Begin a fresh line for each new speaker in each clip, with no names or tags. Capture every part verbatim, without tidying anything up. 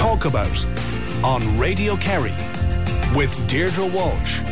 Talk About on Radio Kerry with Deirdre Walsh.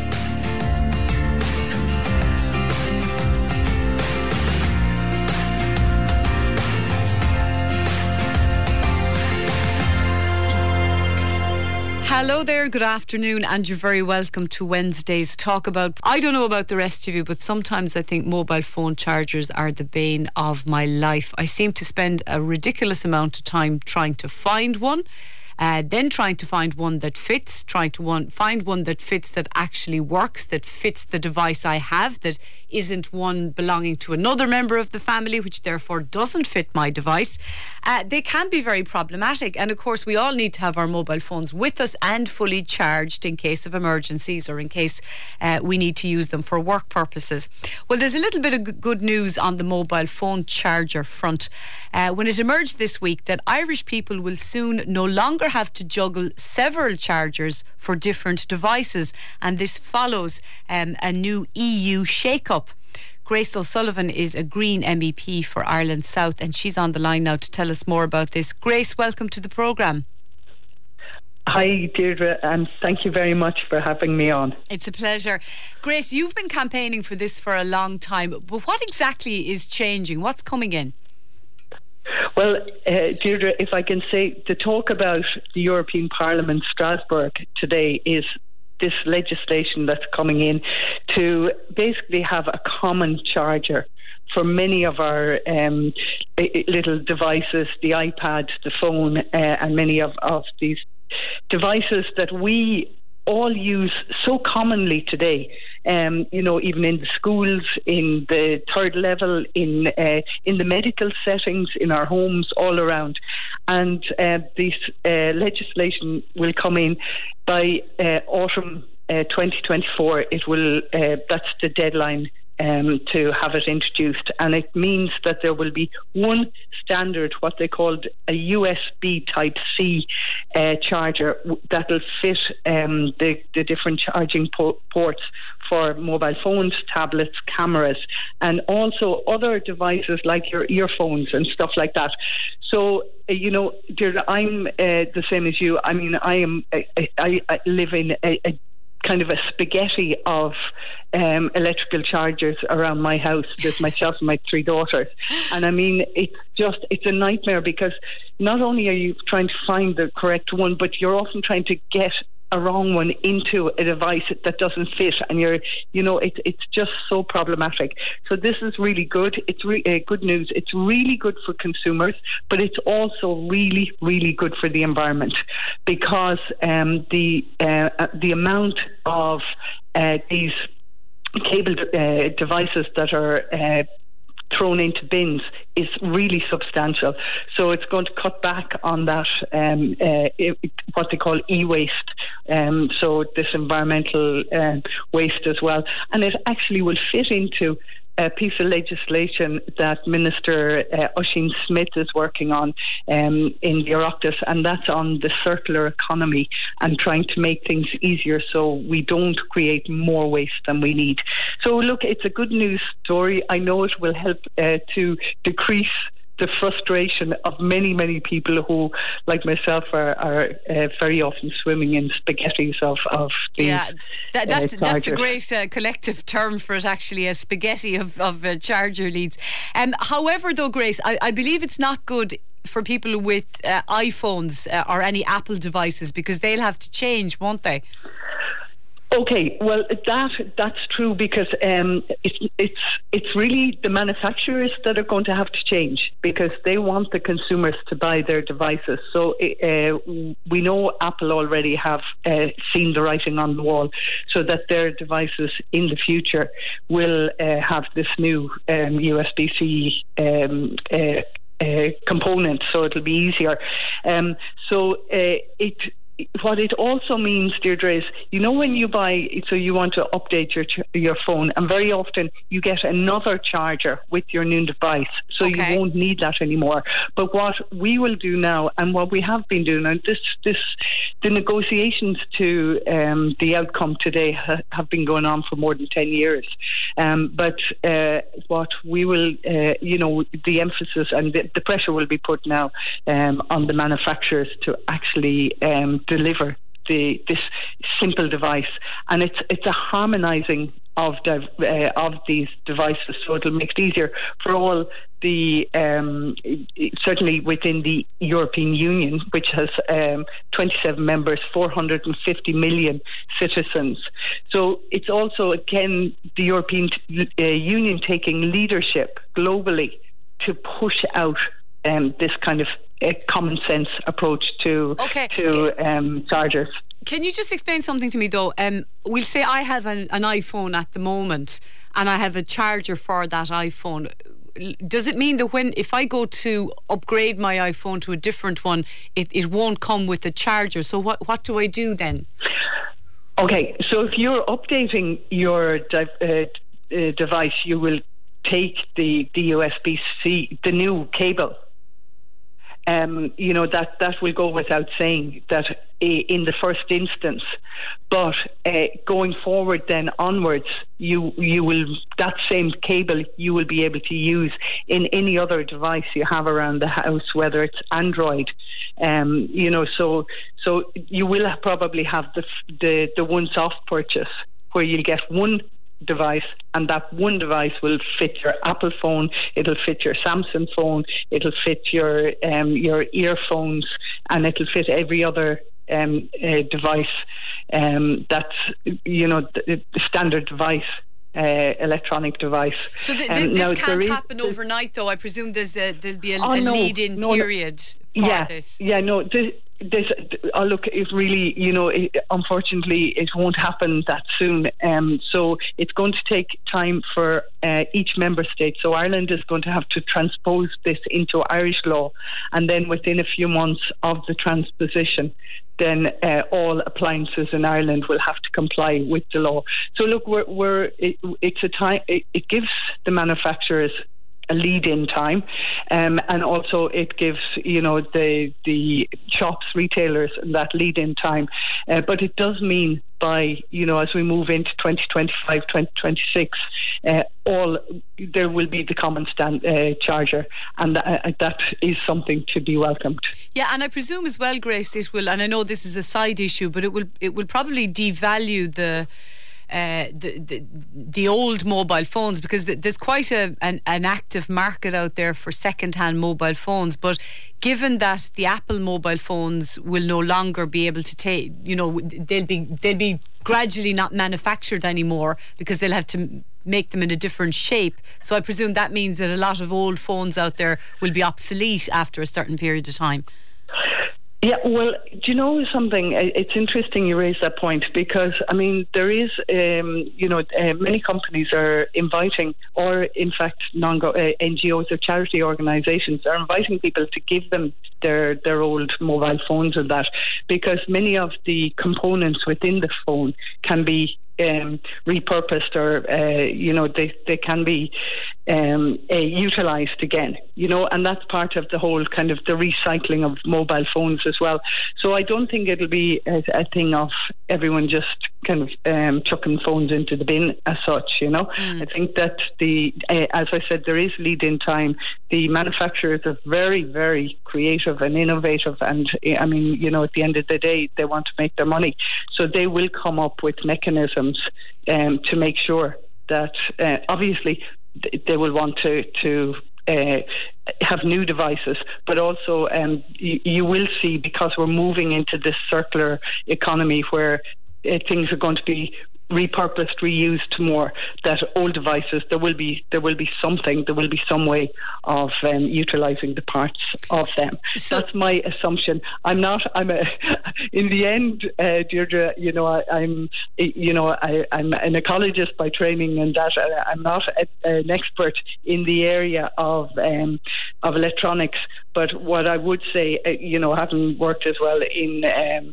Hello there, good afternoon, and you're very welcome to Wednesday's Talk About. I don't know about the rest of you, but sometimes I think mobile phone chargers are the bane of my life. I seem to spend a ridiculous amount of time trying to find one, uh, then trying to find one that fits, trying to one, find one that fits, that actually works, that fits the device I have, that isn't one belonging to another member of the family, which therefore doesn't fit my device. Uh, they can be very problematic, and of course we all need to have our mobile phones with us and fully charged in case of emergencies or in case uh, we need to use them for work purposes. Well, there's a little bit of g- good news on the mobile phone charger front uh, when it emerged this week that Irish people will soon no longer have to juggle several chargers for different devices, and this follows um, a new E U shake-up. Grace O'Sullivan is a Green M E P for Ireland South, and she's on the line now to tell us more about this. Grace, welcome to the programme.
Hi Deirdre, and thank you very much for having me on.
It's a pleasure. Grace, you've been campaigning for this for a long time, but what exactly is changing? What's coming in?
Well, uh, Deirdre, if I can say, to talk about the European Parliament Strasbourg today is this legislation that's coming in to basically have a common charger for many of our um, little devices, the iPad, the phone, uh, and many of, of these devices that we all use so commonly today. Um, you know, even in the schools, in the third level, in uh, in the medical settings, in our homes, all around. And uh, this uh, legislation will come in by uh, autumn uh, twenty twenty-four. It will. Uh, that's the deadline um, to have it introduced, and it means that there will be one standard, what they called a U S B Type C uh, charger that will fit um, the the different charging po- ports for mobile phones, tablets, cameras, and also other devices like your earphones and stuff like that. So, uh, you know, Deirdre, I'm uh, the same as you. I mean, I am. I, I, I live in a, a kind of a spaghetti of um, electrical chargers around my house. There's myself and my three daughters. And I mean, it's just, it's a nightmare because not only are you trying to find the correct one, but you're often trying to get a wrong one into a device that doesn't fit, and you're, you know, it's it's just so problematic. So this is really good. It's re- uh, good news. It's really good for consumers, but it's also really, really good for the environment because um, the uh, the amount of uh, these cable uh, devices that are uh, thrown into bins is really substantial. So it's going to cut back on that, um, uh, it, what they call e-waste, um, so this environmental uh, waste as well. And it actually will fit into a piece of legislation that Minister uh, Oisin Smith is working on um, in the Oireachtas, and that's on the circular economy and trying to make things easier so we don't create more waste than we need. So look, it's a good news story. I know it will help uh, to decrease the frustration of many, many people who, like myself, are, are uh, very often swimming in spaghettis of, of these
Yeah, that, that's,
uh,
that's a great uh, collective term for it, actually, a spaghetti of, of uh, charger leads. Um, however, though, Grace, I, I believe it's not good for people with uh, iPhones uh, or any Apple devices because they'll have to change, won't they?
Okay, well, that that's true because um, it's it's it's really the manufacturers that are going to have to change because they want the consumers to buy their devices. So uh, we know Apple already have uh, seen the writing on the wall, so that their devices in the future will uh, have this new um, U S B C um, uh, uh, component, so it'll be easier. Um, so uh, it. what it also means, Deirdre, is, you know, when you buy, so you want to update your your phone, and very often you get another charger with your new device, so
okay.
you won't need that anymore. But what we will do now, and what we have been doing, and this this the negotiations to um, the outcome today ha- have been going on for more than ten years. Um, but uh, what we will, uh, you know, the emphasis and the, the pressure will be put now um, on the manufacturers to actually um, deliver the, this simple device, and it's it's a harmonising of the, uh, of these devices, so it'll make it easier for all the um, certainly within the European Union, which has um, twenty-seven members, four hundred fifty million citizens. So it's also again the European t- uh, Union taking leadership globally to push out um, this kind of a common sense approach to
okay.
to um, chargers.
Can you just explain something to me though? Um, we'll say I have an, an iPhone at the moment and I have a charger for that iPhone. Does it mean that when if I go to upgrade my iPhone to a different one, it, it won't come with a charger? So what, what do I do then?
Okay, so if you're updating your di- uh, uh, device, you will take the, the U S B C, the new cable. Um, you know, that, that will go without saying that in the first instance, but uh, going forward then onwards, you you will that same cable you will be able to use in any other device you have around the house, whether it's Android, um, you know. So so you will have probably have the the the once-off purchase where you'll get one device, and that one device will fit your Apple phone, it'll fit your Samsung phone, it'll fit your um, your earphones, and it'll fit every other um, uh, device um, that's, you know, the, the standard device. Uh, electronic device.
So th-
um,
th- this
now,
can't
is,
happen overnight, though. I presume there's a, there'll be a,
oh,
a
no,
lead-in
no,
period
no.
for
yeah,
this.
Yeah, no. This, this, oh, look, it really, you know, it, unfortunately, it won't happen that soon. Um, so it's going to take time for uh, each member state. So Ireland is going to have to transpose this into Irish law, and then within a few months of the transposition, then uh, all appliances in Ireland will have to comply with the law. So look, we're, we're it, it's a time. It, it gives the manufacturers a lead-in time, um, and also it gives, you know, the the shops, retailers, that lead-in time. Uh, but it does mean by, you know, as we move into twenty twenty-five, twenty twenty-six, uh, all there will be the common stand, uh, charger, and th- that is something to be welcomed.
Yeah, and I presume as well, Grace, it will, and I know this is a side issue, but it will it will probably devalue the. Uh, the, the the old mobile phones, because there's quite a an, an active market out there for second-hand mobile phones. But given that the Apple mobile phones will no longer be able to take, you know, they'll be they'll be gradually not manufactured anymore because they'll have to make them in a different shape. So I presume that means that a lot of old phones out there will be obsolete after a certain period of time.
Yeah, well, do you know something? It's interesting you raise that point, because, I mean, there is, um, you know, uh, many companies are inviting, or in fact, non uh, N G Os or charity organisations are inviting people to give them their, their old mobile phones and that, because many of the components within the phone can be Um, repurposed, or uh, you know, they they can be um, uh, utilised again, you know, and that's part of the whole kind of the recycling of mobile phones as well. So I don't think it'll be a, a thing of everyone just kind of um, chucking phones into the bin as such, you know. Mm. I think that the uh, as I said, there is lead-in time. The manufacturers are very, very creative and innovative, and I mean, you know, at the end of the day, they want to make their money, so they will come up with mechanisms Um, to make sure that uh, obviously th- they will want to to uh, have new devices, but also um, y- you will see, because we're moving into this circular economy where uh, things are going to be repurposed, reused more, that old devices, there will be there will be something, there will be some way of um, utilising the parts of them. So that's my assumption. I'm not. I'm a. In the end, uh, Deirdre, you know, I, I'm. You know, I, I'm an ecologist by training, and that uh, I'm not a, an expert in the area of um, of electronics. But what I would say, uh, you know, having worked as well in um,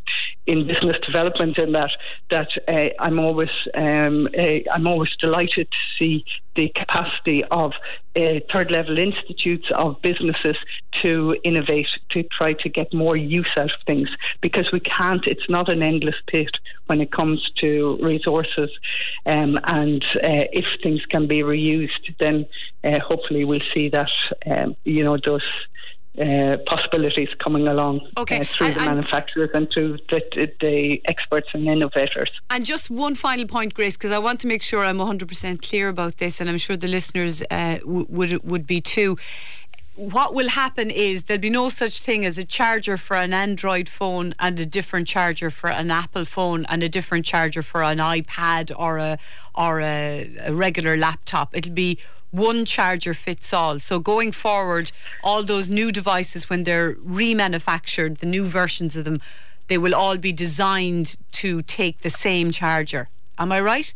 in business development in that that uh, I'm always um, uh, I'm always delighted to see the capacity of uh, third level institutes, of businesses to innovate, to try to get more use out of things, because we can't, it's not an endless pit when it comes to resources, um, and uh, if things can be reused, then uh, hopefully we'll see that um, you know those Uh, possibilities coming along
okay.
uh, through
and,
the
and
manufacturers and through the, the experts and innovators.
And just one final point, Grace, because I want to make sure I'm one hundred percent clear about this, and I'm sure the listeners uh, w- would would be too. What will happen is there'll be no such thing as a charger for an Android phone and a different charger for an Apple phone and a different charger for an iPad or a or a, a regular laptop. It'll be one charger fits all. So going forward, all those new devices, when they're remanufactured, the new versions of them, they will all be designed to take the same charger. Am I right?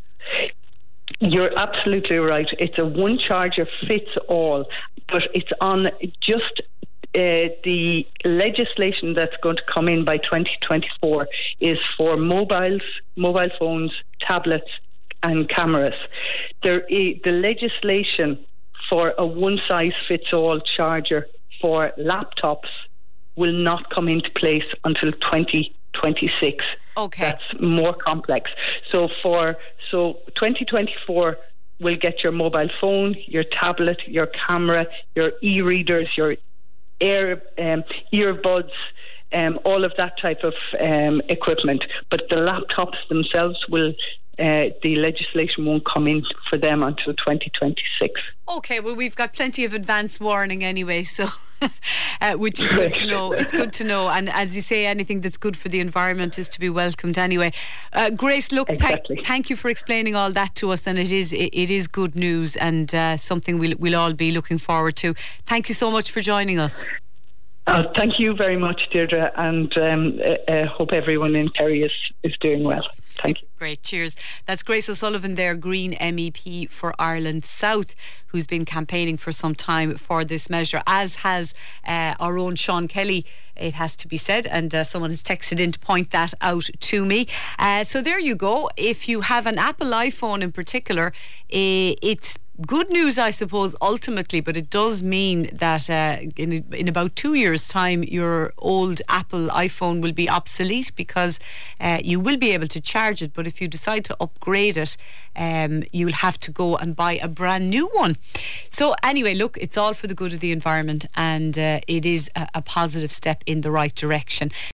You're absolutely right. It's a one charger fits all, but it's on just uh, the legislation that's going to come in by twenty twenty-four is for mobiles, mobile phones, tablets and cameras. There is, the legislation for a one-size-fits-all charger for laptops will not come into place until twenty twenty-six.
Okay.
That's more complex. So for so twenty twenty-four will get your mobile phone, your tablet, your camera, your e-readers, your air um, earbuds, um, all of that type of um, equipment. But the laptops themselves will. Uh, the legislation won't come in for them until twenty twenty-six.
Okay, well, we've got plenty of advance warning anyway, so uh, which is good to know. It's good to know, and as you say, anything that's good for the environment is to be welcomed anyway. Uh, Grace, look,
exactly.
thank, thank you for explaining all that to us, and it is it, it is good news and uh, something we'll we'll all be looking forward to. Thank you so much for joining us.
Uh, thank you very much, Deirdre, and um, uh, uh, hope everyone in Kerry is, is doing well. Thank you.
Great, cheers. That's Grace O'Sullivan there, Green M E P for Ireland South, who's been campaigning for some time for this measure, as has uh, our own Sean Kelly, it has to be said, and uh, someone has texted in to point that out to me. Uh, so there you go. If you have an Apple iPhone in particular, uh, it's good news, I suppose, ultimately, but it does mean that uh, in, in about two years' time, your old Apple iPhone will be obsolete, because uh, you will be able to charge it, but if you decide to upgrade it, um, you'll have to go and buy a brand new one. So anyway, look, it's all for the good of the environment, and uh, it is a, a positive step in the right direction.